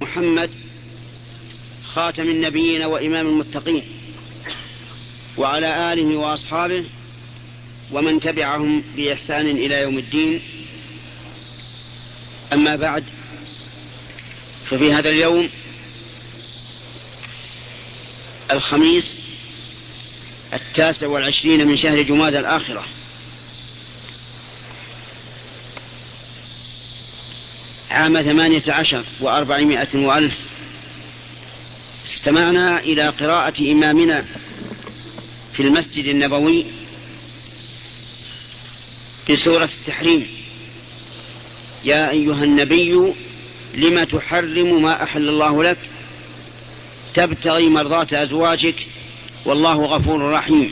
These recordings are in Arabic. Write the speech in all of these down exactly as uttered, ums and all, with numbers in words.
محمد خاتم النبيين وإمام المتقين وعلى آله وأصحابه ومن تبعهم بإحسان إلى يوم الدين. أما بعد، ففي هذا اليوم الخميس التاسع والعشرين من شهر جمادى الآخرة عام ثمانية عشر وأربعمائة وألف، استمعنا إلى قراءة إمامنا في المسجد النبوي بسورة التحريم: يا أيها النبي لم تحرم ما أحل الله لك تبتغي مرضات أزواجك والله غفور رحيم.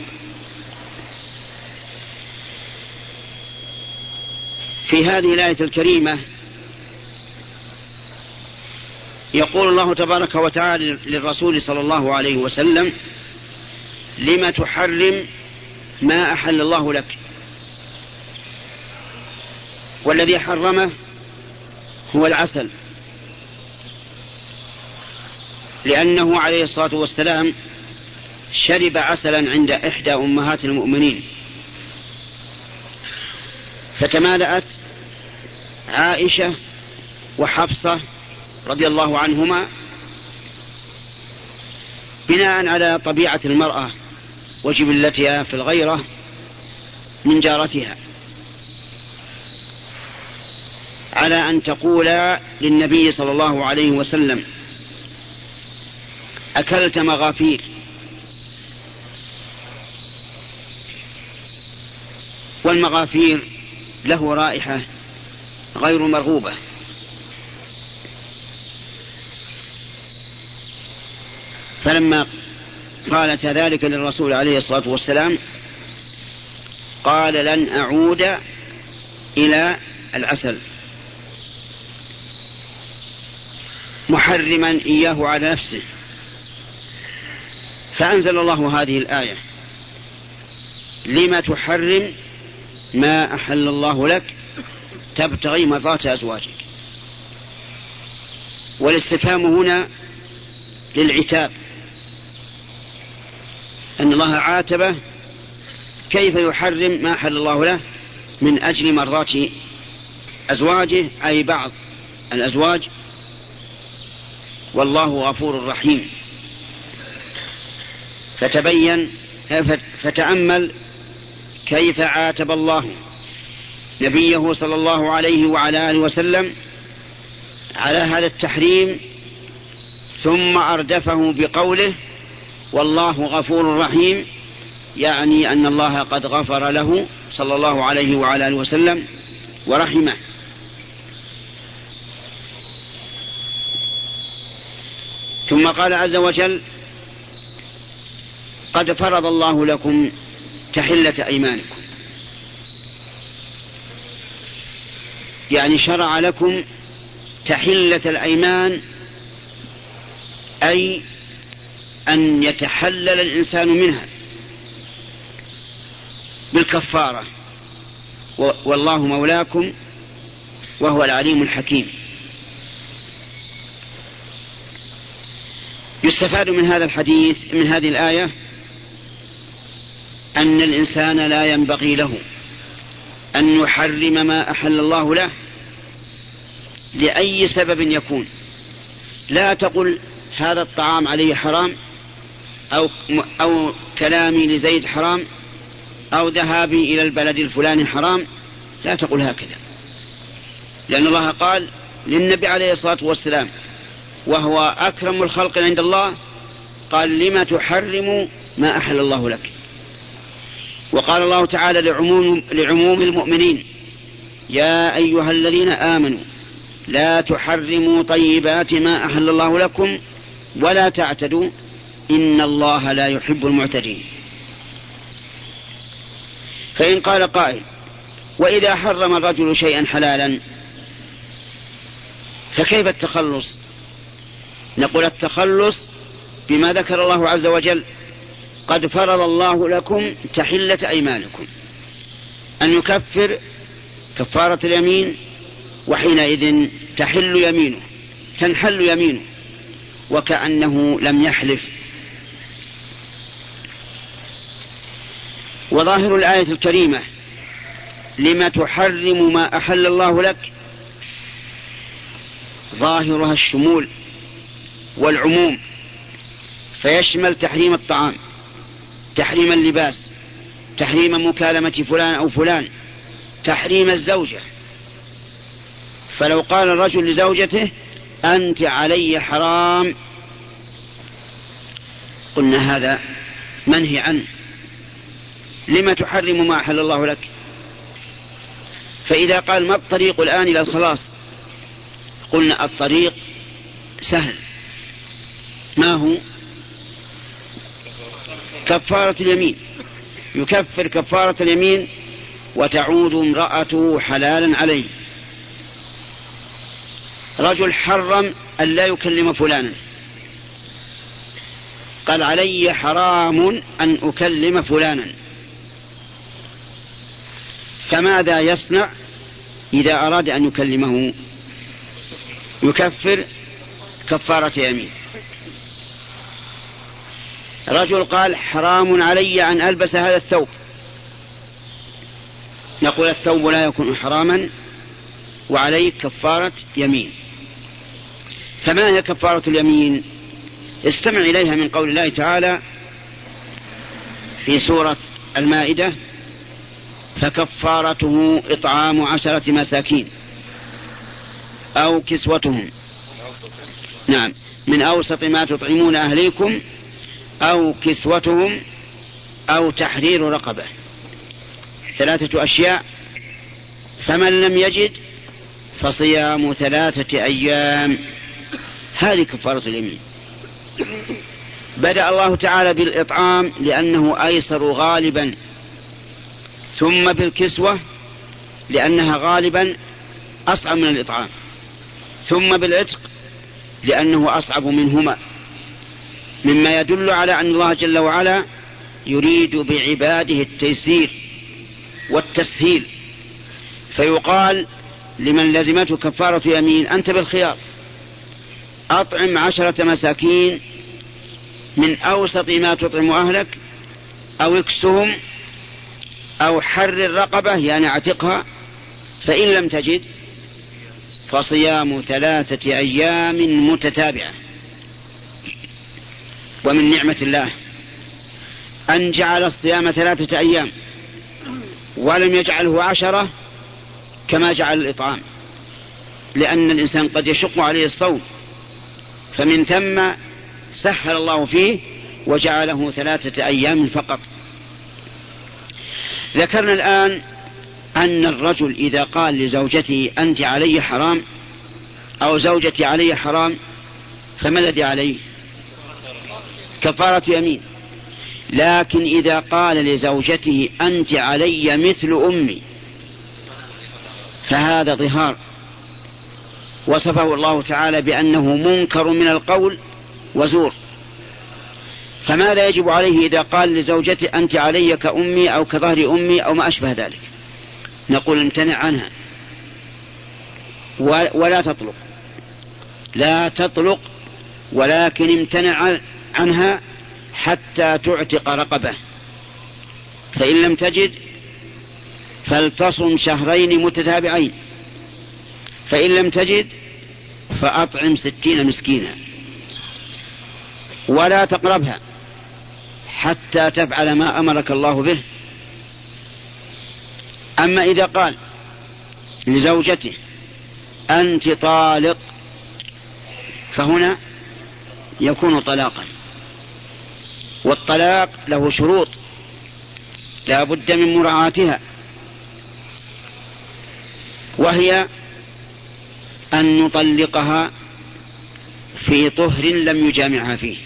في هذه الآية الكريمة يقول الله تبارك وتعالى للرسول صلى الله عليه وسلم: لم تحرم ما أحل الله لك. والذي حرمه هو العسل، لأنه عليه الصلاة والسلام شرب عسلا عند إحدى أمهات المؤمنين، فتمالأت عائشة وحفصة رضي الله عنهما بناء على طبيعة المرأة وجبلتها في الغيرة من جارتها، على أن تقول للنبي صلى الله عليه وسلم: أكلت مغافير. والمغافير له رائحة غير مرغوبة، فلما قالت ذلك للرسول عليه الصلاة والسلام قال: لن أعود إلى العسل، محرما إياه على نفسه. فأنزل الله هذه الآية: لم تحرم ما أحل الله لك تبتغي مرضات أزواجك. والاستفهام هنا للعتاب، أن الله عاتبه كيف يحرم ما أحل الله له من أجل مرضات أزواجه، أي بعض الأزواج، والله غفور رحيم. فتبين فتأمل كيف عاتب الله نبيه صلى الله عليه وعلى آله وسلم على هذا التحريم، ثم أردفه بقوله: والله غفور رحيم، يعني أن الله قد غفر له صلى الله عليه وعلى آله وسلم ورحمه. ثم قال عز وجل: قد فرض الله لكم تحلة أيمانكم، يعني شرع لكم تحلة الأيمان، أي أن يتحلل الإنسان منها بالكفارة، والله مولاكم وهو العليم الحكيم. يستفاد من هذا الحديث، من هذه الآية، أن الإنسان لا ينبغي له أن يحرم ما أحل الله له لأي سبب يكون. لا تقل هذا الطعام عليه حرام، أو, أو كلامي لزيد حرام، أو ذهابي إلى البلد الفلاني حرام. لا تقل هكذا، لأن الله قال للنبي عليه الصلاة والسلام وهو أكرم الخلق عند الله: قال لما تحرم ما أحل الله لك. وقال الله تعالى لعموم, لعموم المؤمنين: يا أيها الذين آمنوا لا تحرموا طيبات ما أحل الله لكم ولا تعتدوا إن الله لا يحب المعتدين. فإن قال قائل: وإذا حرم الرجل شيئا حلالا فكيف التخلص؟ نقول: التخلص بما ذكر الله عز وجل: قد فرض الله لكم تحلة أيمانكم، أن يكفر كفارة اليمين، وحينئذ تحل يمينه تنحل يمينه وكأنه لم يحلف. وظاهر الآية الكريمة لما تحرم ما أحل الله لك ظاهرها الشمول والعموم، فيشمل تحريم الطعام، تحريم اللباس، تحريم مكالمة فلان أو فلان، تحريم الزوجة. فلو قال الرجل لزوجته أنت علي حرام، قلنا هذا منهي عنه، لما تحرم ما أحل الله لك؟ فإذا قال ما الطريق الآن إلى الخلاص؟ قلنا الطريق سهل، ما هو؟ كفارة اليمين، يكفر كفارة اليمين وتعود امرأته حلالا عليه. رجل حرم أن لا يكلم فلانا، قال علي حرام أن أكلم فلانا، فماذا يصنع إذا أراد أن يكلمه؟ يكفر كفارة يمين. رجل قال حرام علي أن ألبس هذا الثوب، نقول الثوب لا يكون حراما وعليه كفارة يمين. فما هي كفارة اليمين؟ استمع إليها من قول الله تعالى في سورة المائدة فكفارته إطعام عشرة مساكين أو كسوتهم، نعم، من أوسط ما تطعمون أهليكم أو كسوتهم أو تحرير رقبة، ثلاثة أشياء. فمن لم يجد فصيام ثلاثة أيام، هذه كفارة اليمين. بدأ الله تعالى بالإطعام لأنه أيسر غالبا، ثم بالكسوة لأنها غالبا أصعب من الإطعام، ثم بالعتق لأنه أصعب منهما، مما يدل على أن الله جل وعلا يريد بعباده التيسير والتسهيل. فيقال لمن لزمته كفارة يمين أنت بالخيار، أطعم عشرة مساكين من أوسط ما تطعم أهلك أو اكسهم أو حرر رقبة يعني اعتقها، فإن لم تجد فصيام ثلاثة أيام متتابعة. ومن نعمة الله أن جعل الصيام ثلاثة أيام ولم يجعله عشرة كما جعل الإطعام، لأن الإنسان قد يشق عليه الصوم، فمن ثم سهل الله فيه وجعله ثلاثة أيام فقط. ذكرنا الآن أن الرجل إذا قال لزوجته أنت علي حرام أو زوجتي علي حرام، فما الذي عليه؟ كفارة يمين. لكن إذا قال لزوجته أنت علي مثل أمي فهذا ظهار، وصفه الله تعالى بأنه منكر من القول وزور. فماذا يجب عليه إذا قال لزوجته أنت علي كأمي أو كظهر أمي أو ما أشبه ذلك؟ نقول امتنع عنها ولا تطلق، لا تطلق، ولكن امتنع عنها حتى تعتق رقبة، فإن لم تجد فلتصم شهرين متتابعين، فإن لم تجد فأطعم ستين مسكينا، ولا تقربها حتى تفعل ما أمرك الله به. أما إذا قال لزوجته أنت طالق فهنا يكون طلاقا، والطلاق له شروط لا بد من مراعاتها، وهي أن نطلقها في طهر لم يجامعها فيه،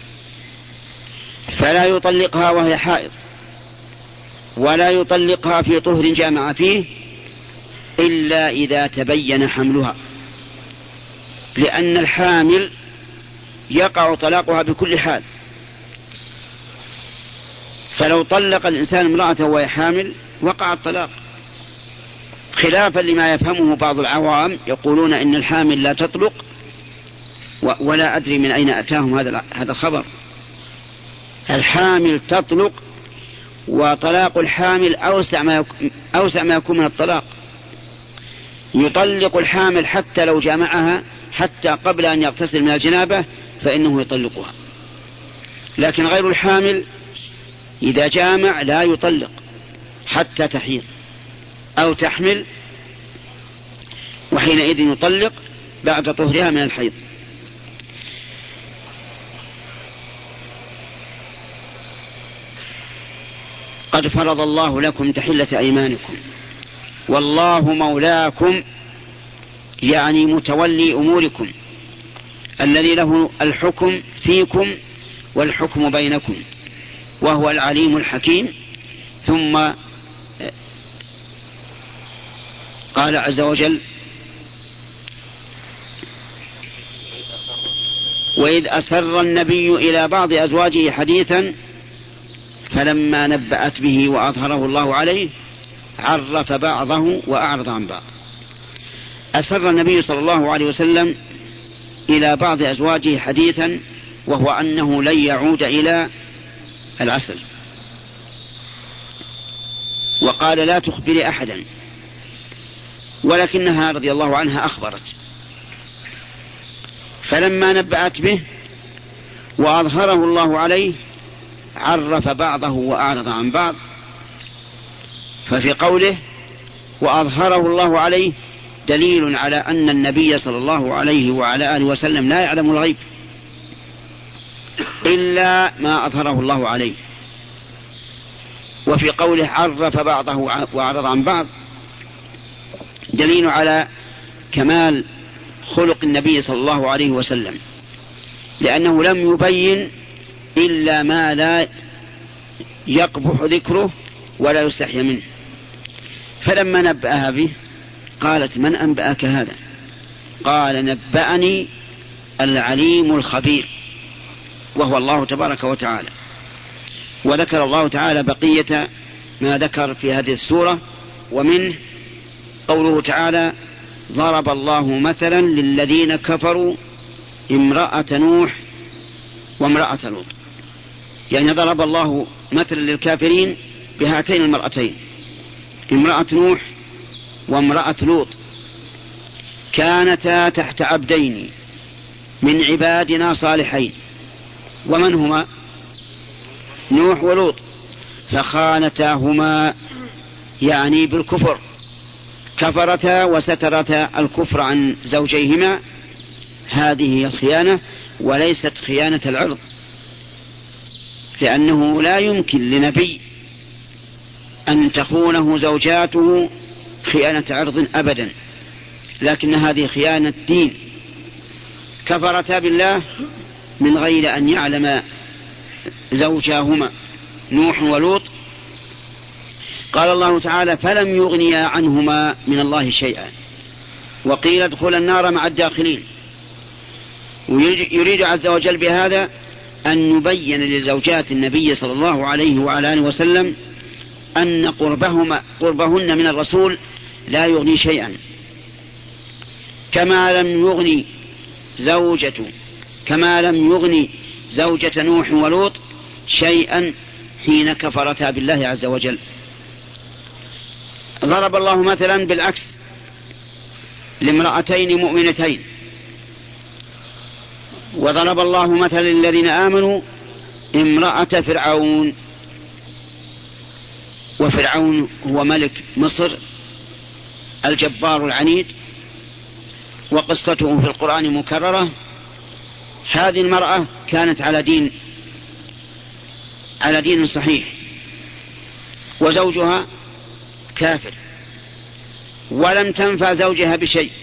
فلا يطلقها وهي حائض، ولا يطلقها في طهر جامع فيه إلا إذا تبين حملها، لأن الحامل يقع طلاقها بكل حال. فلو طلق الإنسان امرأته وهي حامل وقع الطلاق، خلافا لما يفهمه بعض العوام يقولون إن الحامل لا تطلق ولا أدري من أين أتاهم هذا هذا الخبر. الحامل تطلق، وطلاق الحامل أوسع ما أوسع ما يكون من الطلاق. يطلق الحامل حتى لو جامعها حتى قبل أن يغتسل من الجنابة فإنه يطلقها، لكن غير الحامل إذا جامع لا يطلق حتى تحيض أو تحمل، وحينئذ يطلق بعد طهرها من الحيض. قد فرض الله لكم تحلة أيمانكم والله مولاكم، يعني متولي أموركم الذي له الحكم فيكم والحكم بينكم، وهو العليم الحكيم. ثم قال عز وجل: وإذ أسر النبي إلى بعض أزواجه حديثا فلما نبأت به وأظهره الله عليه عرف بعضه وأعرض عن بعض. أسر النبي صلى الله عليه وسلم إلى بعض أزواجه حديثا، وهو أنه لن يعود إلى العسل، وقال: لا تخبري أحدا، ولكنها رضي الله عنها أخبرت. فلما نبأت به وأظهره الله عليه عرف بعضه وأعرض عن بعض. ففي قوله وأظهره الله عليه دليل على أن النبي صلى الله عليه وعلى آله وسلم لا يعلم الغيب إلا ما أظهره الله عليه. وفي قوله عرف بعضه وأعرض عن بعض دليل على كمال خلق النبي صلى الله عليه وسلم، لأنه لم يبين إلا ما لا يقبح ذكره ولا يستحي منه. فلما نبأها به قالت: من أنبأك هذا؟ قال: نبأني العليم الخبير، وهو الله تبارك وتعالى. وذكر الله تعالى بقية ما ذكر في هذه السورة، ومنه قوله تعالى: ضرب الله مثلا للذين كفروا امرأة نوح وامرأة لوط. يعني ضرب الله مثلا للكافرين بهاتين المرأتين، امرأة نوح وامرأة لوط، كانتا تحت عبدين من عبادنا صالحين. ومن هما؟ نوح ولوط. فخانتاهما، يعني بالكفر، كفرتا وسترتا الكفر عن زوجيهما. هذه هي الخيانة، وليست خيانة العرض، لأنه لا يمكن لنبي أن تخونه زوجاته خيانة عرض أبدا، لكن هذه خيانة دين. كفرتا بالله من غير أن يعلم زوجاهما نوح ولوط. قال الله تعالى: فلم يغنيا عنهما من الله شيئا وقيل ادخلا النار مع الداخلين. ويريد عز وجل بهذا أن يبين لزوجات النبي صلى الله عليه وعلى آله وسلم أن قربهما قربهن من الرسول لا يغني شيئا، كما لم يغني زوجة كما لم يغني زوجة نوح ولوط شيئا حين كفرتا بالله عز وجل. ضرب الله مثلا بالعكس لامرأتين مؤمنتين، وضرب الله مثلا للذين آمنوا امرأة فرعون. وفرعون هو ملك مصر الجبار العنيد، وقصته في القرآن مكررة. هذه المرأة كانت على دين على دين صحيح، وزوجها كافر، ولم تنفع زوجها بشيء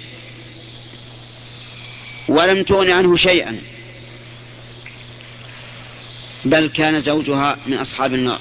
ولم تغن عنه شيئا، بل كان زوجها من أصحاب النار.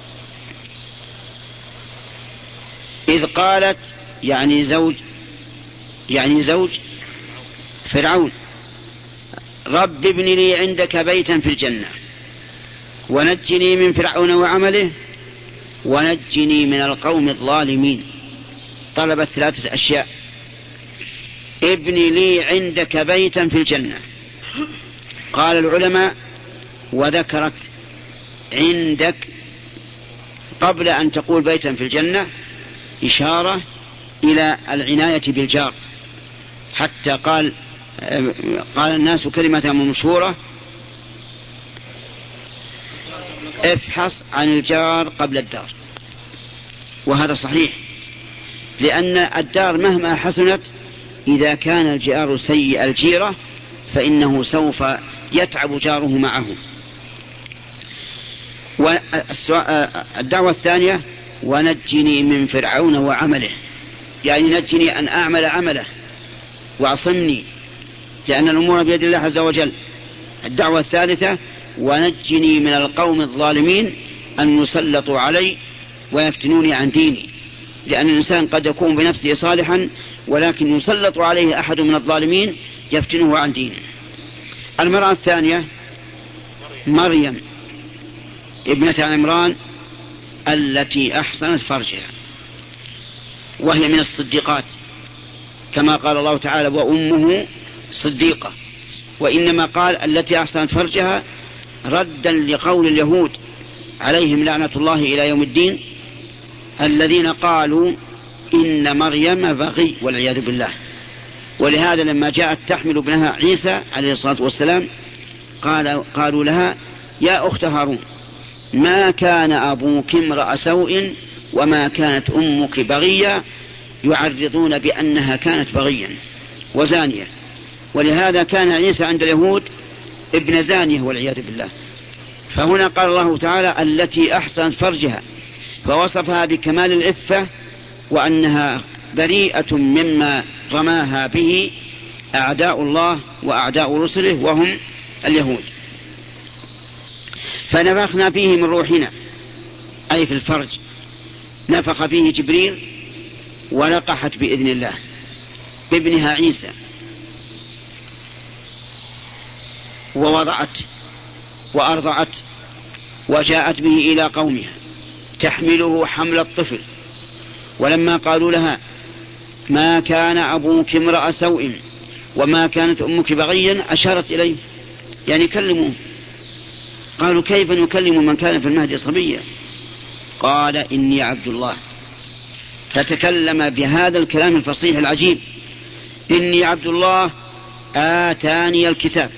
إذ قالت، يعني زوج يعني زوج فرعون: رب ابن لي عندك بيتا في الجنة ونجني من فرعون وعمله ونجني من القوم الظالمين. طلبت ثلاثة أشياء: ابن لي عندك بيتا في الجنة، قال العلماء: وذكرت عندك قبل أن تقول بيتا في الجنة إشارة إلى العناية بالجار، حتى قال قال الناس كلمة مشهورة: افحص عن الجار قبل الدار. وهذا صحيح، لأن الدار مهما حسنت إذا كان الجار سيء الجيرة فإنه سوف يتعب جاره معه. والدعوة الثانية: ونجني من فرعون وعمله، يعني نجني أن أعمل عمله واعصمني، لأن الأمور بيد الله عز وجل. الدعوة الثالثة: ونجني من القوم الظالمين أن يسلطوا علي ويفتنوني عن ديني، لأن الإنسان قد يكون بنفسه صالحا ولكن يسلط عليه أحد من الظالمين يفتنه عن دينه. المرأة الثانية مريم ابنة عمران التي أحسنت فرجها، وهي من الصديقات، كما قال الله تعالى: وأمه صديقة. وإنما قال التي أحسنت فرجها ردا لقول اليهود عليهم لعنة الله إلى يوم الدين، الذين قالوا إن مريم بغي والعياذ بالله. ولهذا لما جاءت تحمل ابنها عيسى عليه الصلاة والسلام قال قالوا لها: يا أخت هارون، ما كان أبوك امرأ سوء وما كانت أمك بغية، يعرضون بأنها كانت بغيا وزانية. ولهذا كان عيسى عند اليهود ابن زانية والعياذ بالله. فهنا قال الله تعالى: التي أحسنت فرجها، فوصفها بكمال العفة وأنها بريئة مما رماها به أعداء الله وأعداء رسله وهم اليهود. فنفخنا فيه من روحنا، أي في الفرج نفخ فيه جبريل ولقحت بإذن الله بابنها عيسى، ووضعت وأرضعت وجاءت به إلى قومها تحمله حمل الطفل. ولما قالوا لها: ما كان أبوك امرأ سوء وما كانت أمك بغيا، أشارت إليه، يعني كلموه. قالوا: كيف نكلم من كان في المهد صبيا؟ قال: إني عبد الله. فتكلم بهذا الكلام الفصيح العجيب: إني عبد الله آتاني الكتاب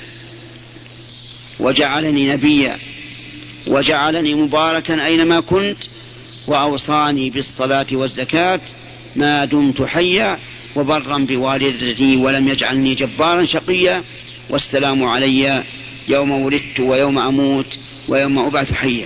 وجعلني نبيا وجعلني مباركا أينما كنت وأوصاني بالصلاة والزكاة ما دمت حيا وبرا بوالدتي ولم يجعلني جبارا شقيا والسلام علي يوم ولدت ويوم أموت ويوم أبعث حيا.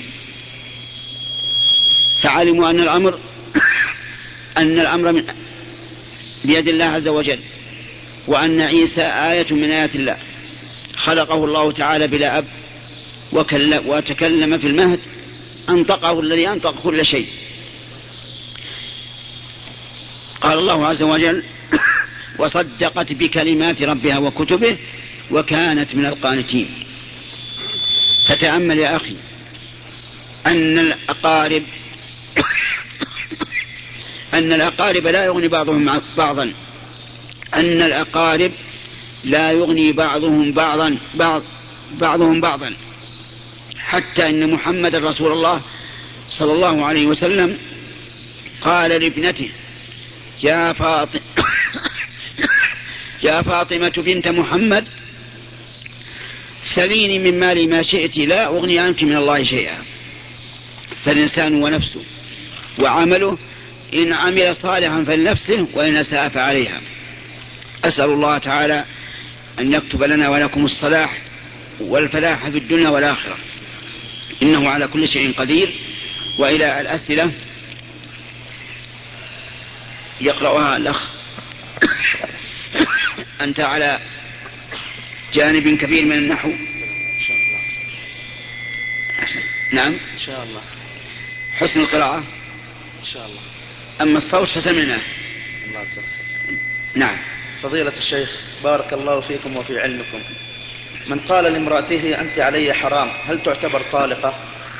فعلموا أن الأمر أن الأمر من بيد الله عز وجل، وأن عيسى آية من آيات الله، خلقه الله تعالى بلا أب وتكلم في المهد، أنطقه الذي أنطق كل شيء. قال الله عز وجل: وصدقت بكلمات ربها وكتبه وكانت من القانتين. فتأمل يا أخي أن الأقارب أن الأقارب لا يغني بعضهم بعضا أن الأقارب لا يغني بعضهم بعضا بعض بعضهم بعضا حتى إن محمد رسول الله صلى الله عليه وسلم قال لابنته: يا فاطمة يا فاطمة بنت محمد سليني من مالي ما شئت لا أغني عنك من الله شيئا. فالإنسان ونفسه وعمله، إن عمل صالحا فلنفسه وإن أساء فعليها. أسأل الله تعالى أن يكتب لنا ولكم الصلاح والفلاح في الدنيا والآخرة، إنه على كل شيء قدير. وإلى الأسئلة يقرأها الأخ. أنت على جانب كبير من النحو إن شاء الله. نعم إن شاء الله. حسن القراءة إن شاء الله. أما الصوت حسن منه. الله يجزاك. نعم. فضيلة الشيخ بارك الله فيكم وفي علمكم، من قال لامرأته أنت علي حرام هل تعتبر طالقة؟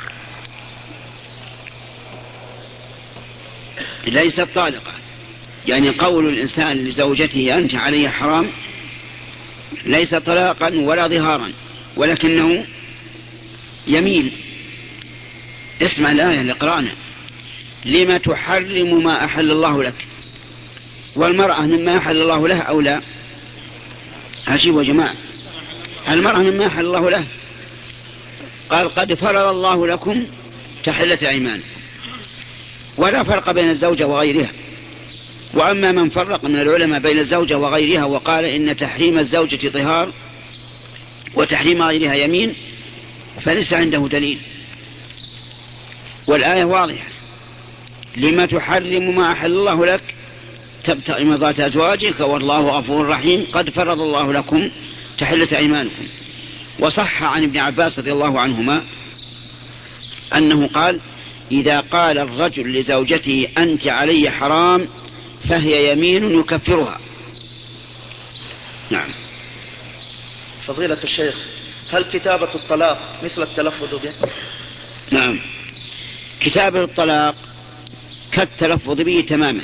ليست طالقة، يعني قول الإنسان لزوجته أنت علي حرام ليس طلاقا ولا ظهارا، ولكنه يمين. اسمع الآية اللي قرأنا: لما تحرم ما أحل الله لك. والمرأة مما أحل الله له أو لا؟ عجيب يا جماعة، المرأة مما أحل الله له. قال: قد فرض الله لكم تحلة أيمان، ولا فرق بين الزوجة وغيرها. وأما من فرق من العلماء بين الزوجة وغيرها وقال إن تحريم الزوجة ظهار وتحريم غيرها يمين، فليس عنده دليل. والآية واضحة: لما تحرم ما أحل الله لك تبتغي مرضات أزواجك والله غفور رحيم قد فرض الله لكم تحلة أيمانكم. وصح عن ابن عباس رضي الله عنهما أنه قال: إذا قال الرجل لزوجته أنت علي حرام فهي يمين يكفرها. نعم. فضيلة الشيخ، هل كتابة الطلاق مثل التلفظ به؟ نعم، كتابة الطلاق كالتلفظ به تماما،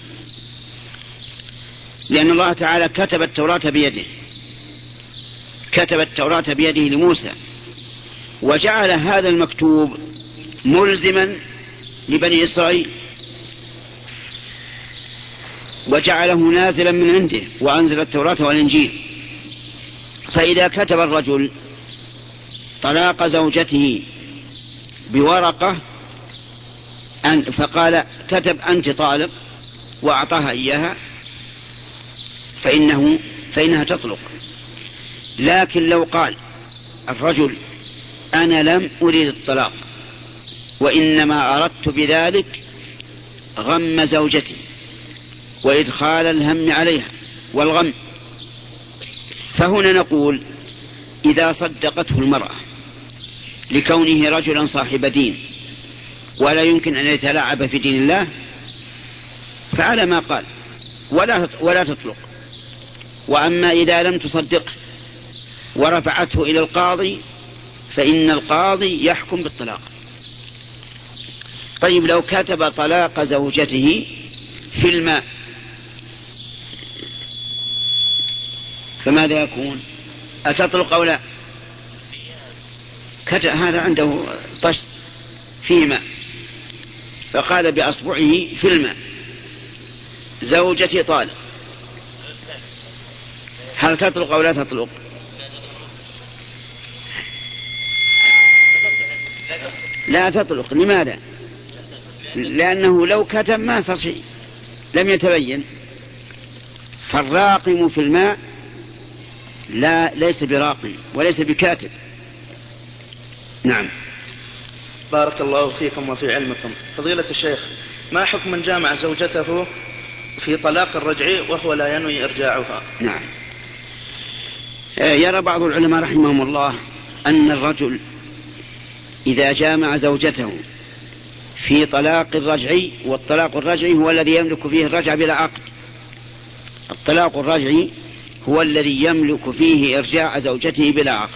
لأن الله تعالى كتب التوراة بيده، كتب التوراة بيده لموسى، وجعل هذا المكتوب ملزما لبني إسرائيل، وجعله نازلا من عنده، وأنزل التوراة والإنجيل. فإذا كتب الرجل طلاق زوجته بورقة أن فقال كتب أنت طالق وأعطاها إياها فإنه فإنها تطلق. لكن لو قال الرجل أنا لم أريد الطلاق وإنما أردت بذلك غم زوجتي وإدخال الهم عليها والغم، فهنا نقول إذا صدقته المرأة لكونه رجلا صاحب دين ولا يمكن أن يتلاعب في دين الله فعلى ما قال ولا ولا تطلق. وأما إذا لم تصدقه ورفعته إلى القاضي فإن القاضي يحكم بالطلاق. طيب لو كتب طلاق زوجته في الماء فماذا يكون؟ أتطلق أو لا؟ كتب هذا عنده طشت فيه ماء فقال بأصبعه في الماء زوجتي طالق، هل تطلق أو لا تطلق؟ لا تطلق. لماذا؟ لأنه لو كتب ما صار شيء، لم يتبين. فالراقم في الماء لا ليس براقم وليس بكاتب. نعم. بارك الله فيكم وفي علمكم. فضيلة الشيخ، ما حكم من جامع زوجته في طلاق الرجعي وهو لا ينوي إرجاعها؟ نعم. يرى بعض العلماء رحمهم الله أن الرجل إذا جامع زوجته في طلاق الرجعي، والطلاق الرجعي هو الذي يملك فيه الرجعة بلا عقد، الطلاق الرجعي هو الذي يملك فيه إرجاع زوجته بلا عقد.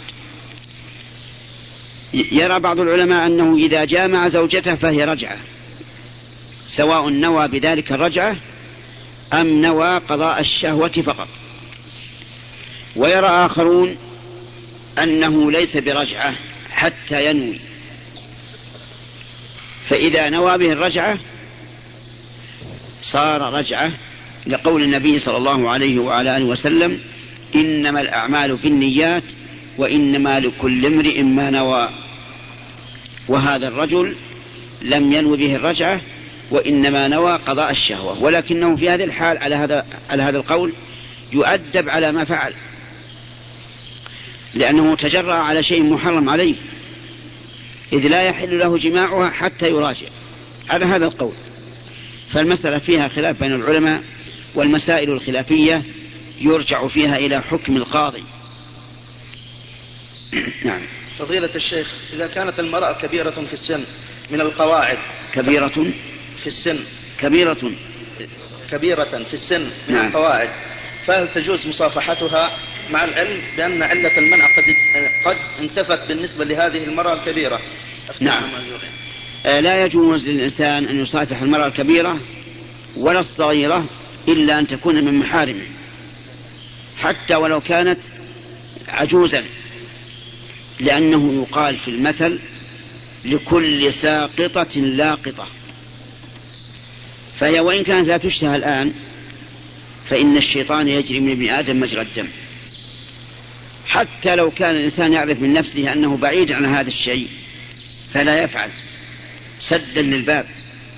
يرى بعض العلماء أنه إذا جامع زوجته فهي رجعة، سواء نوى بذلك الرجعة أم نوى قضاء الشهوة فقط. ويرى آخرون أنه ليس برجعة حتى ينوي، فإذا نوى به الرجعة صار رجعة، لقول النبي صلى الله عليه وعلى آله وسلم إنما الأعمال بالنيات وإنما لكل امرئ ما نوى. وهذا الرجل لم ينو به الرجعة وإنما نوى قضاء الشهوة، ولكنه في هذه الحال على هذا على هذا القول يؤدب على ما فعل، لأنه تجرأ على شيء محرم عليه، إذ لا يحل له جماعها حتى يراجع على هذا القول. فالمسألة فيها خلاف بين العلماء، والمسائل الخلافية يرجع فيها إلى حكم القاضي. نعم. فضيلة الشيخ، إذا كانت المرأة كبيرة في السن من القواعد كبيرة في السن كبيرة كبيرة في السن من نعم. القواعد، فهل تجوز مصافحتها مع العلم بأن علة المنع قد قد انتفت بالنسبة لهذه المرأة الكبيرة؟ نعم. لا يجوز للإنسان أن يصافح المرأة الكبيرة ولا الصغيرة إلا أن تكون من محارمه، حتى ولو كانت عجوزا، لأنه يقال في المثل لكل ساقطة لاقطة، فهي وإن كانت لا تشتهى الآن فإن الشيطان يجري من ابن آدم مجرى الدم، حتى لو كان الإنسان يعرف من نفسه أنه بعيد عن هذا الشيء فلا يفعل سدا للباب،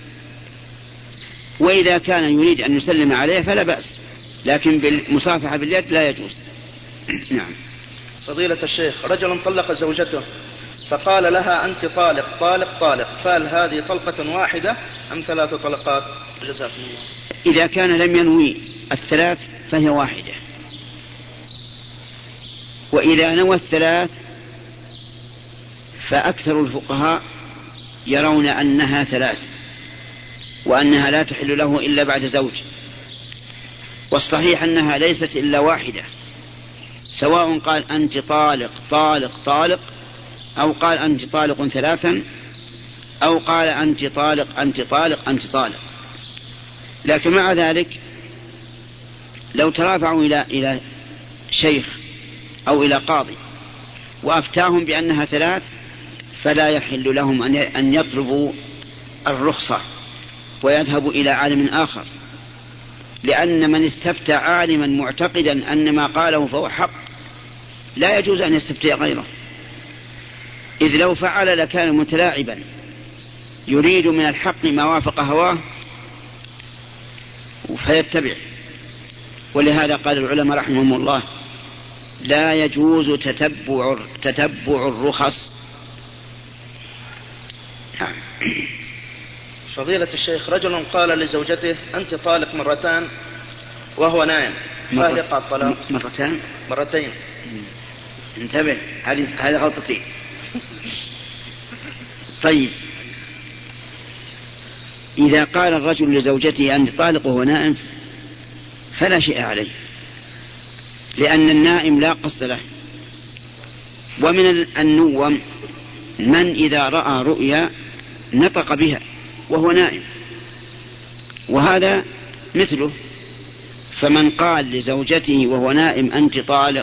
وإذا كان يريد أن يسلم عليه فلا بأس، لكن بالمصافحة باليد لا يجوز. نعم. فضيلة الشيخ، رجل طلق زوجته فقال لها أنت طالق طالق طالق، فهل هذه طلقة واحدة أم ثلاث طلقات؟ جزاكم الله. إذا كان لم ينوي الثلاث فهي واحدة، وإذا نوى الثلاث فأكثر الفقهاء يرون أنها ثلاث، وأنها لا تحل له إلا بعد زوج، والصحيح أنها ليست إلا واحدة، سواء قال أنت طالق طالق طالق، أو قال أنت طالق ثلاثا، أو قال أنت طالق أنت طالق أنت طالق. لكن مع ذلك لو ترافعوا إلى إلى شيخ أو إلى قاضي وأفتاهم بأنها ثلاث فلا يحل لهم أن يطلبوا الرخصة ويذهبوا إلى عالم آخر، لأن من استفتى عالما معتقدا أن ما قاله فهو حق لا يجوز أن يستفتي غيره، إذ لو فعل لكان متلاعبا يريد من الحق ما وافق هواه فيتبع. ولهذا قال العلماء رحمهم الله لا يجوز تتبع, تتبع الرخص. فضيلة الشيخ، رجل قال لزوجته أنت طالق مرتان وهو نائم، فهل يقع الطلاق؟ مرتان مرتين. انتبه، هذه غلطتي. طيب، إذا قال الرجل لزوجته أنت طالق وهو نائم فلا شيء عليه، لأن النائم لا قصد له. ومن النوم من إذا رأى رؤيا نطق بها وهو نائم، وهذا مثله. فمن قال لزوجته وهو نائم أنت طالق،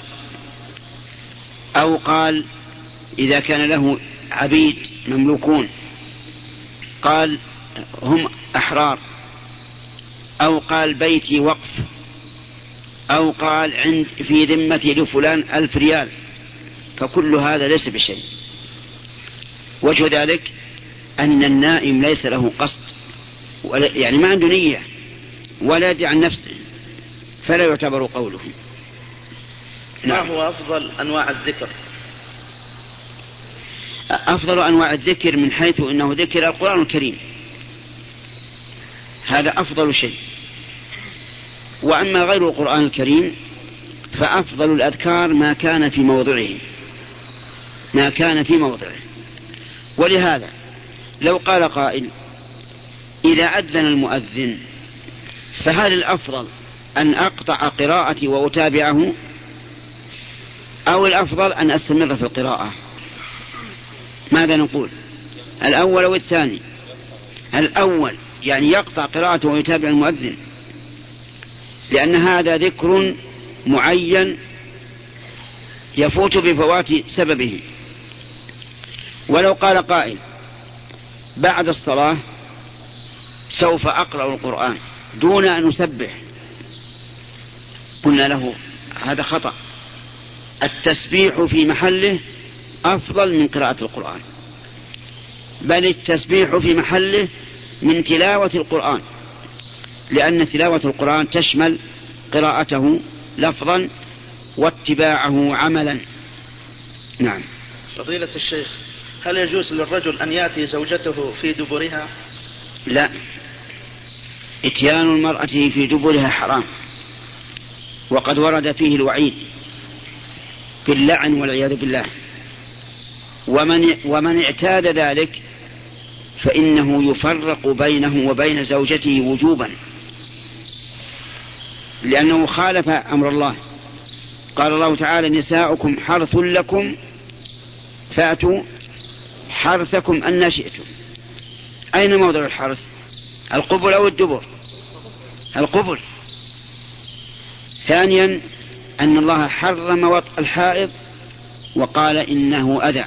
أو قال إذا كان له عبيد مملوكون قال هم أحرار، أو قال بيتي وقف، أو قال عند في ذمتي لفلان ألف ريال، فكل هذا ليس بشيء. وجه ذلك أن النائم ليس له قصد، يعني ما عنده نية ولا يدري عن نفسه، فلا يعتبر قوله. نعم. ما هو أفضل أنواع الذكر؟ أفضل أنواع الذكر من حيث أنه ذكر القرآن الكريم، هذا أفضل شيء. وأما غير القرآن الكريم فأفضل الأذكار ما كان في موضعه ما كان في موضعه. ولهذا لو قال قائل إذا أذن المؤذن فهل الأفضل أن أقطع قراءتي وأتابعه، أو الأفضل أن أستمر في القراءة؟ ماذا نقول؟ الأول أو الثاني؟ الأول، يعني يقطع قراءته ويتابع المؤذن، لأن هذا ذكر معين يفوت بفوات سببه. ولو قال قائل بعد الصلاة سوف أقرأ القرآن دون أن أسبح، قلنا له هذا خطأ، التسبيح في محله أفضل من قراءة القرآن، بل التسبيح في محله من تلاوة القرآن، لأن تلاوة القرآن تشمل قراءته لفظا واتباعه عملا. نعم. فضيلة الشيخ، هل يجوز للرجل أن يأتي زوجته في دبرها؟ لا، اتيان المرأة في دبرها حرام، وقد ورد فيه الوعيد باللعن والعياذ بالله. ومن, ومن اعتاد ذلك فإنه يفرق بينه وبين زوجته وجوبا، لأنه خالف أمر الله. قال الله تعالى نساؤكم حرث لكم فأتوا حرثكم أن شئتم. أين موضع الحرث؟ القبل أو الدبر؟ القبل. ثانيا أن الله حرم وطء الحائض وقال إنه أذى،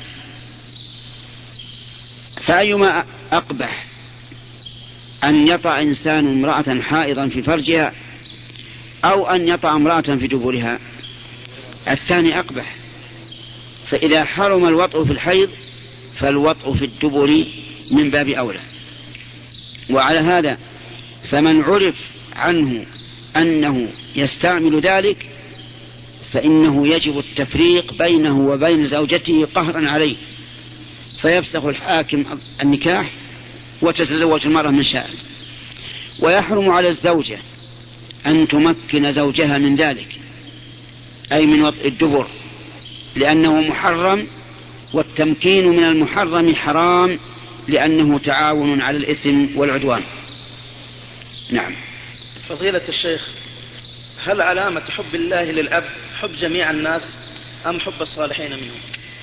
فأيما أقبح أن يطأ إنسان امرأة حائضا في فرجها أو أن يطأ امرأة في دبرها؟ الثاني أقبح. فإذا حرم الوطء في الحيض فالوطء في الدبر من باب أولى. وعلى هذا فمن عرف عنه أنه يستعمل ذلك فإنه يجب التفريق بينه وبين زوجته قهرا عليه، فيفسخ الحاكم النكاح وتتزوج المرأة من شاء. ويحرم على الزوجة أن تمكن زوجها من ذلك، أي من وطء الدبر، لأنه محرم، والتمكين من المحرم حرام لأنه تعاون على الإثم والعدوان. نعم. فضيلة الشيخ، هل علامة حب الله للعبد حب جميع الناس أم حب الصالحين منهم؟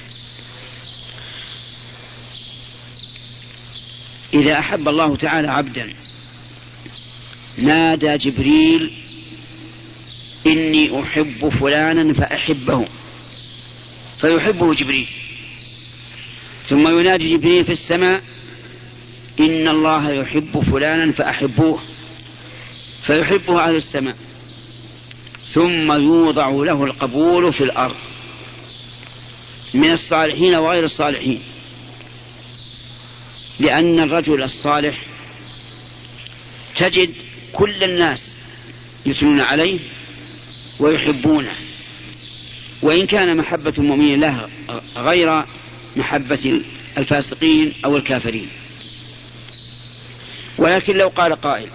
إذا أحب الله تعالى عبدا نادى جبريل إني أحب فلانا فأحبه، فيحبه جبريل، ثم ينادي جبريل في السماء إن الله يحب فلانا فأحبوه، فيحبه أهل السماء، ثم يوضع له القبول في الأرض من الصالحين وغير الصالحين، لأن الرجل الصالح تجد كل الناس يثنون عليه ويحبونه، وإن كان محبة المؤمنين له غير محبة الفاسقين أو الكافرين. ولكن لو قال قائل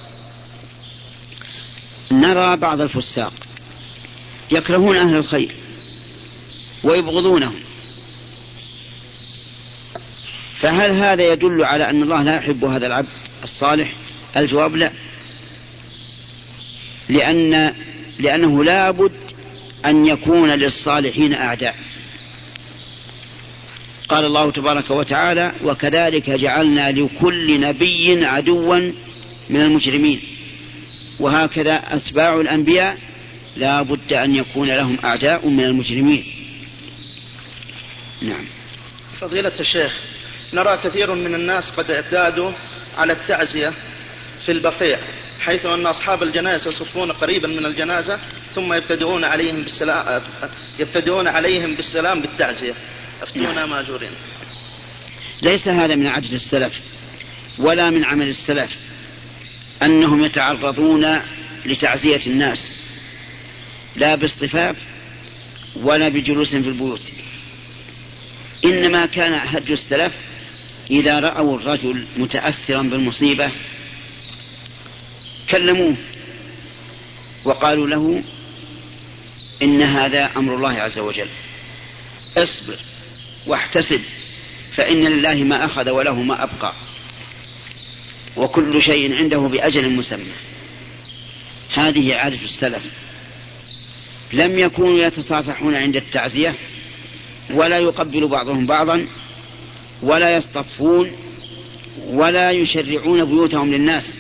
نرى بعض الفساق يكرهون أهل الخير ويبغضونهم، فهل هذا يدل على أن الله لا يحب هذا العبد الصالح؟ الجواب لا، لأن لأنه لا بد أن يكون للصالحين أعداء. قال الله تبارك وتعالى وكذلك جعلنا لكل نبي عدوا من المجرمين، وهكذا أتباع الأنبياء لا بد أن يكون لهم أعداء من المجرمين. نعم. فضيلة الشيخ، نرى كثير من الناس قد اعتادوا على التعزية في البقيع، حيث أن أصحاب الجنازة يصفون قريبا من الجنازة ثم يبتدئون عليهم بالسلام يبتدئون عليهم بالسلام بالتعزية، أفتونا ماجورين. ليس هذا من عادة السلف ولا من عمل السلف أنهم يتعرضون لتعزية الناس، لا باصطفاف ولا بجلوس في البيوت، إنما كان هدي السلف إذا رأوا الرجل متأثرا بالمصيبة كلموه وقالوا له إن هذا أمر الله عز وجل، اصبر واحتسب فإن لله ما أخذ وله ما أبقى، وكل شيء عنده بأجل مسمى. هذه عادة السلف، لم يكونوا يتصافحون عند التعزية ولا يقبل بعضهم بعضا ولا يصطفون ولا يشرعون بيوتهم للناس.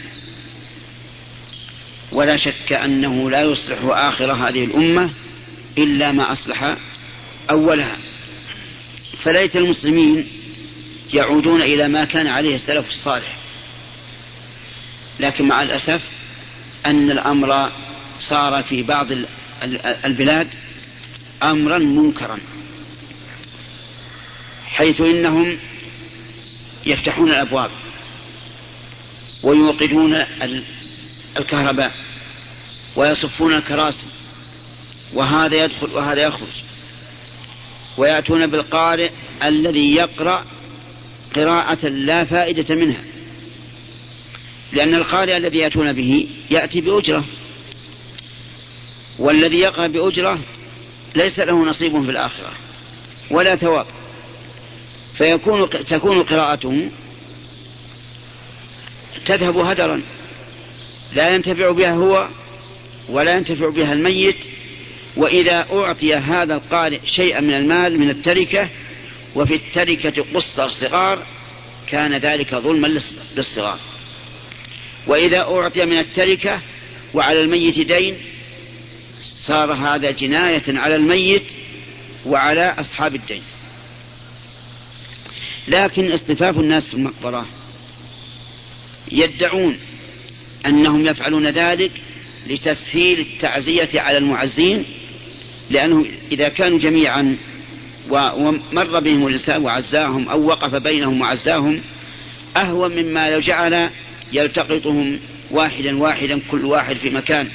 ولا شك أنه لا يصلح آخر هذه الأمة إلا ما أصلح أولها، فليت المسلمين يعودون إلى ما كان عليه السلف الصالح. لكن مع الأسف أن الأمر صار في بعض البلاد أمرا منكرا، حيث إنهم يفتحون الأبواب ويوقدون الكهرباء ويصفون الكراسي، وهذا يدخل وهذا يخرج، ويأتون بالقارئ الذي يقرأ قراءة لا فائدة منها، لأن القارئ الذي يأتون به يأتي بأجرة، والذي يقرأ بأجرة ليس له نصيب في الآخرة ولا ثواب، فيكون تكون قراءته تذهب هدرا، لا ينتفع بها هو ولا ينتفع بها الميت. وإذا أعطي هذا القارئ شيئا من المال من التركة وفي التركة قصر صغار كان ذلك ظلما للصغار، وإذا أعطي من التركة وعلى الميت دين صار هذا جناية على الميت وعلى أصحاب الدين. لكن اصطفاف الناس في المقبرة يدعون أنهم يفعلون ذلك لتسهيل التعزية على المعزين، لأنهم إذا كانوا جميعا ومر بهم الإنسان وعزاهم أو وقف بينهم وعزاهم أهون مما لو جعل يلتقطهم واحدا واحدا كل واحد في مكان.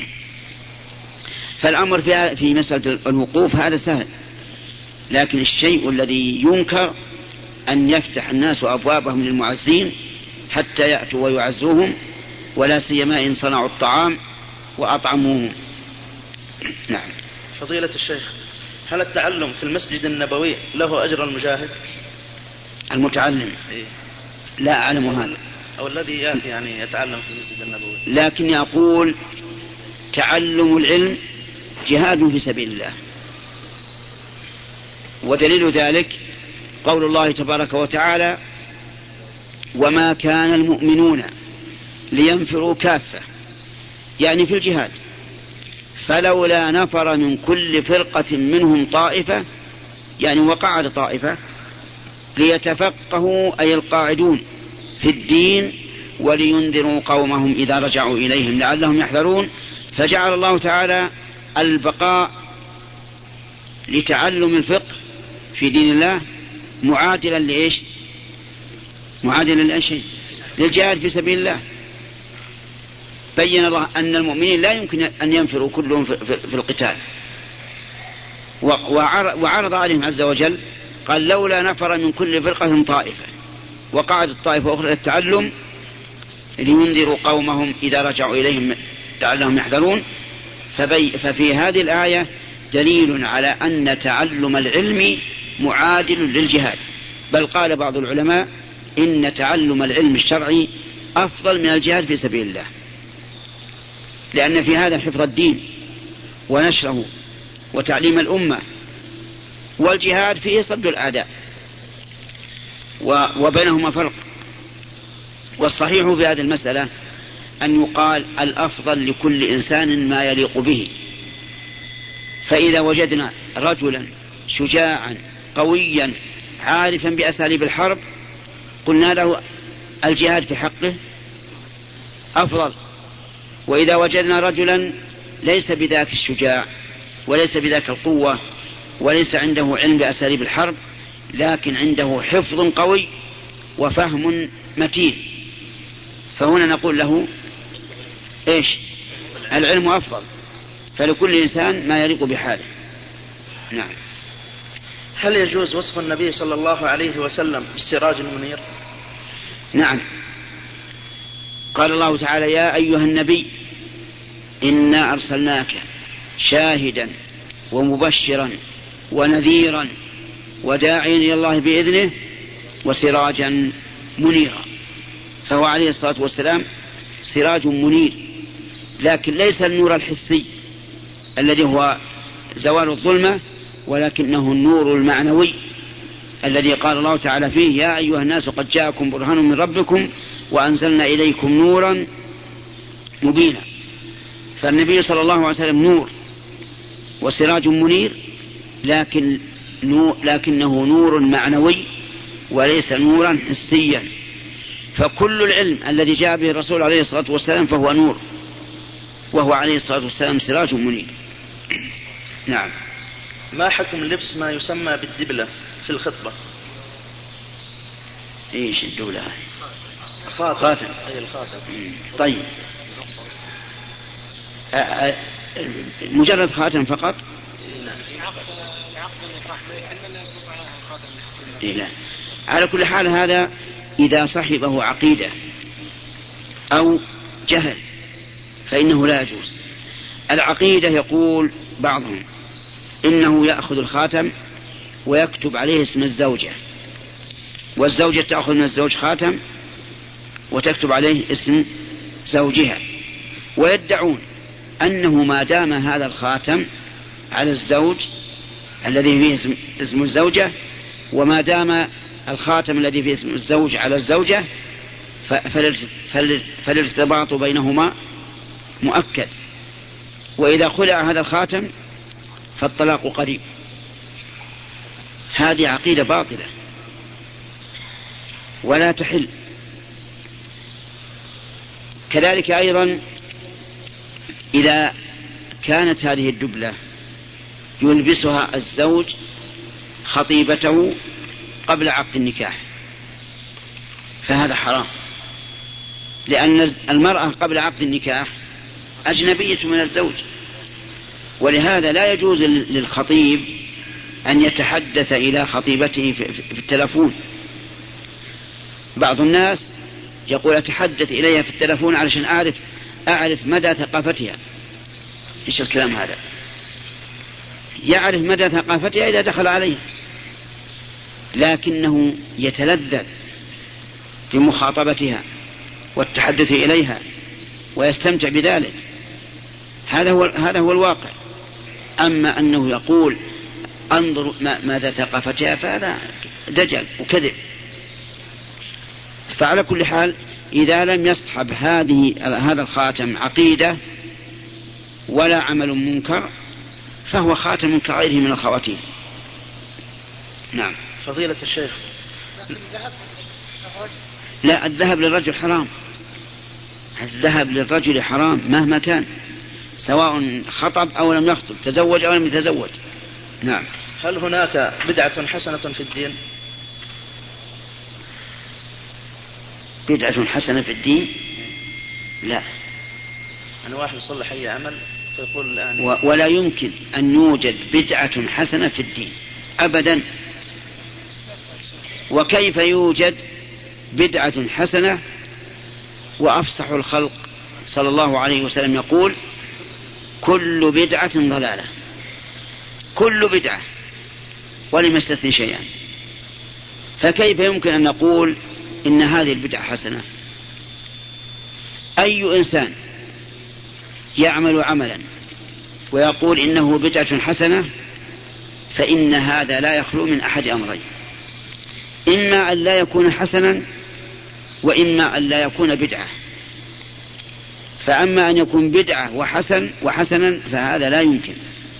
فالأمر في مسألة الوقوف هذا سهل، لكن الشيء الذي ينكر أن يفتح الناس أبوابهم للمعزين حتى يأتوا ويعزوهم، ولا سيما إن صنعوا الطعام وأطعموهم. نعم. فضيلة الشيخ، هل التعلم في المسجد النبوي له أجر المجاهد؟ المتعلم إيه؟ لا أعلم هذا، أو الذي يأتي يعني يتعلم في المسجد النبوي. لكن يقول تعلم العلم جهاد في سبيل الله، ودليل ذلك قول الله تبارك وتعالى: وما كان المؤمنون لينفروا كافة، يعني في الجهاد، فلولا نفر من كل فرقة منهم طائفة، يعني وقعد طائفة، ليتفقهوا أي القاعدون في الدين ولينذروا قومهم إذا رجعوا إليهم لعلهم يحذرون. فجعل الله تعالى البقاء لتعلم الفقه في دين الله معادلا لإيش؟ معادلا لأشيء للجهاد في سبيل الله. بين الله أن المؤمنين لا يمكن أن ينفروا كلهم في القتال، وعرض عليهم عز وجل قال: لولا نفر من كل فرقة طائفة، وقعد الطائفة أخرى للتعلم لينذروا قومهم إذا رجعوا إليهم لعلهم يحذرون. ففي هذه الآية دليل على أن تعلم العلم معادل للجهاد، بل قال بعض العلماء إن تعلم العلم الشرعي أفضل من الجهاد في سبيل الله، لأن في هذا حفظ الدين ونشره وتعليم الأمة، والجهاد فيه صد الأعداء، وبينهما فرق. والصحيح في هذه المسألة أن يقال الأفضل لكل إنسان ما يليق به. فإذا وجدنا رجلا شجاعا قويا عارفا بأساليب الحرب قلنا له الجهاد في حقه أفضل، وإذا وجدنا رجلا ليس بذاك الشجاع وليس بذاك القوة وليس عنده علم بأساليب الحرب لكن عنده حفظ قوي وفهم متين، فهنا نقول له إيش؟ العلم أفضل، فلكل إنسان ما يليق بحاله. نعم. هل يجوز وصف النبي صلى الله عليه وسلم بالسراج المنير؟ نعم. قال الله تعالى: يا أيها النبي إنا أرسلناك شاهدا ومبشرا ونذيرا وداعيا إلى الله بإذنه وسراجا منيرا. فهو عليه الصلاة والسلام سراج منير، لكن ليس النور الحسي الذي هو زوال الظلمة، ولكنه النور المعنوي الذي قال الله تعالى فيه: يا أيها الناس قد جاءكم برهان من ربكم وأنزلنا إليكم نورا مبينا. فالنبي صلى الله عليه وسلم نور وسراج منير، لكن نور لكنه نور معنوي وليس نورا حسيا. فكل العلم الذي جاء به الرسول عليه الصلاة والسلام فهو نور، وهو عليه الصلاة والسلام سراج منير. نعم. ما حكم لبس ما يسمى بالدبلة في الخطبة؟ ايش الدولة هذه؟ خاتم. خاتم. أي الخاتم. طيب، أ أ مجرد خاتم فقط؟ لا. على كل حال هذا إذا صحبه عقيدة أو جهل فإنه لا يجوز. العقيدة يقول بعضهم إنه يأخذ الخاتم ويكتب عليه اسم الزوجة، والزوجة تأخذ من الزوج خاتم وتكتب عليه اسم زوجها، ويدعون أنه ما دام هذا الخاتم على الزوج الذي فيه اسم, اسم الزوجة، وما دام الخاتم الذي فيه اسم الزوج على الزوجة، فالارتباط بينهما مؤكد. وإذا خلع هذا الخاتم فالطلاق قريب. هذه عقيدة باطلة ولا تحل. كذلك أيضا إذا كانت هذه الدبلة يلبسها الزوج خطيبته قبل عقد النكاح فهذا حرام، لأن المرأة قبل عقد النكاح أجنبية من الزوج، ولهذا لا يجوز للخطيب أن يتحدث إلى خطيبته في التلفون. بعض الناس يقول أتحدث إليها في التلفون علشان أعرف أعرف مدى ثقافتها. إيش الكلام هذا؟ يعرف مدى ثقافتها إذا دخل عليها، لكنه يتلذذ بمخاطبتها والتحدث إليها ويستمتع بذلك. هذا هو هذا هو الواقع. أما أنه يقول انظر ماذا ثقافتها فهذا دجل وكذب. فعلى كل حال إذا لم يصحب هذه هذا الخاتم عقيدة ولا عمل منكر فهو خاتم كغيره من الخواتيم. نعم. فضيلة الشيخ، لا، الذهب للرجل حرام. الذهب للرجل حرام مهما كان، سواء خطب أو لم يخطب، تزوج أو لم يتزوج. نعم. هل هناك بدعة حسنة في الدين؟ بدعة حسنة في الدين؟ لا. أنا واحد يصلح أي عمل فيقول الآن و... ولا يمكن أن يوجد بدعة حسنة في الدين أبدا. وكيف يوجد بدعة حسنة وأفصح الخلق صلى الله عليه وسلم يقول كل بدعة ضلالة، كل بدعة ولم يستثني شيئا. فكيف يمكن أن نقول إن هذه البدعة حسنة؟ أي إنسان يعمل عملا ويقول إنه بدعة حسنة فإن هذا لا يخلو من أحد أمرين: إما أن لا يكون حسنا وإما أن لا يكون بدعة. فأما أن يكون بدعة وحسن وحسنا فهذا لا يمكن.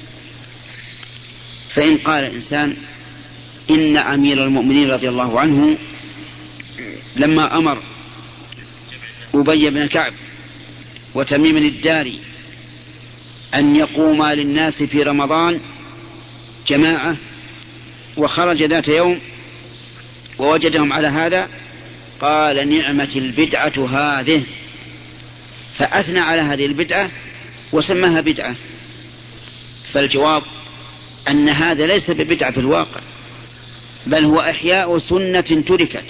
فإن قال الإنسان إن أمير المؤمنين رضي الله عنه لما أمر أبي بن كعب وتميم الداري أن يقوما للناس في رمضان جماعة، وخرج ذات يوم ووجدهم على هذا، قال نعمة البدعة هذه، فأثنى على هذه البدعة وسماها بدعة. فالجواب أن هذا ليس ببدعة في الواقع، بل هو إحياء سنة تركت.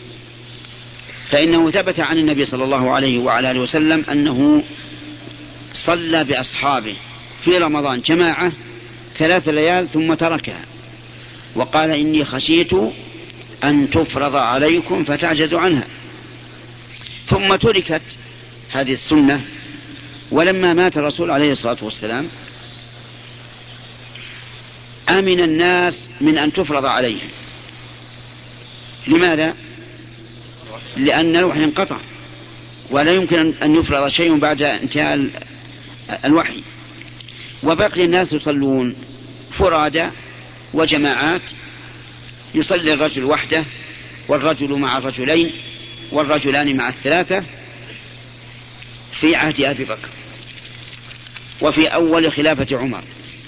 فإنه ثبت عن النبي صلى الله عليه وعلى آله وسلم أنه صلى بأصحابه في رمضان جماعة ثلاث ليال ثم تركها وقال إني خشيت أن تفرض عليكم فتعجزوا عنها. ثم تركت هذه السنة، ولما مات الرسول عليه الصلاة والسلام أمن الناس من أن تفرض عليهم. لماذا؟ لأن الوحي انقطع ولا يمكن أن يفرض شيء بعد انتهاء الوحي، وبقي الناس يصلون فرادى وجماعات، يصلي الرجل وحده والرجل مع الرجلين والرجلان مع الثلاثة في عهد أبي بكر وفي أول خلافة عمر.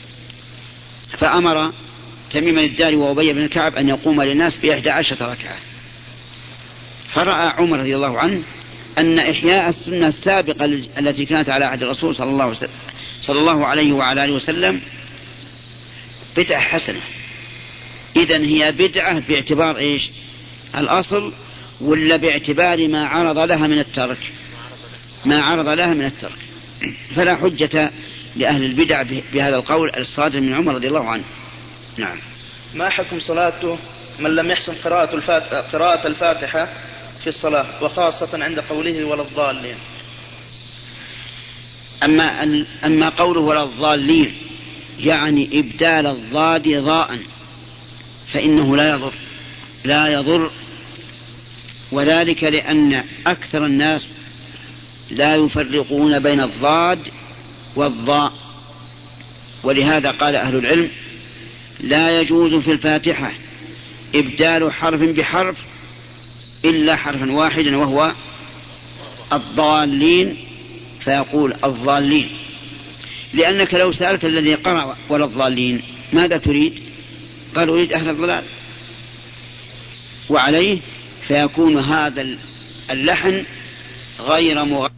فأمر تميم الداري وأبي بن كعب أن يقوم للناس بإحدى عشرة ركعة. فرأى عمر رضي الله عنه أن إحياء السنة السابقة التي كانت على عهد الرسول صلى الله, صلى الله عليه وعلى آله وسلم بدعة حسنة. إذن هي بدعة باعتبار إيش؟ الأصل، ولا باعتبار ما عرض لها من الترك؟ ما عرض لها من الترك. فلا حجة لأهل البدع بهذا القول الصادر من عمر رضي الله عنه. نعم. ما حكم صلاته من لم يحسن قراءة الفاتحة, قراءة الفاتحة في الصلاة، وخاصة عند قوله ولا الضالين؟ أما, أما قوله ولا الضالين يعني إبدال الضاد ضاء فإنه لا يضر لا يضر وذلك لأن أكثر الناس لا يفرقون بين الضاد والضاء. ولهذا قال أهل العلم لا يجوز في الفاتحة إبدال حرف بحرف إلا حرفا واحدا وهو الضالين، فيقول الضالين، لأنك لو سألت الذي قرأ ولا الضالين ماذا تريد؟ قال أريد أهل الضلال، وعليه فيكون هذا اللحن غير مغ...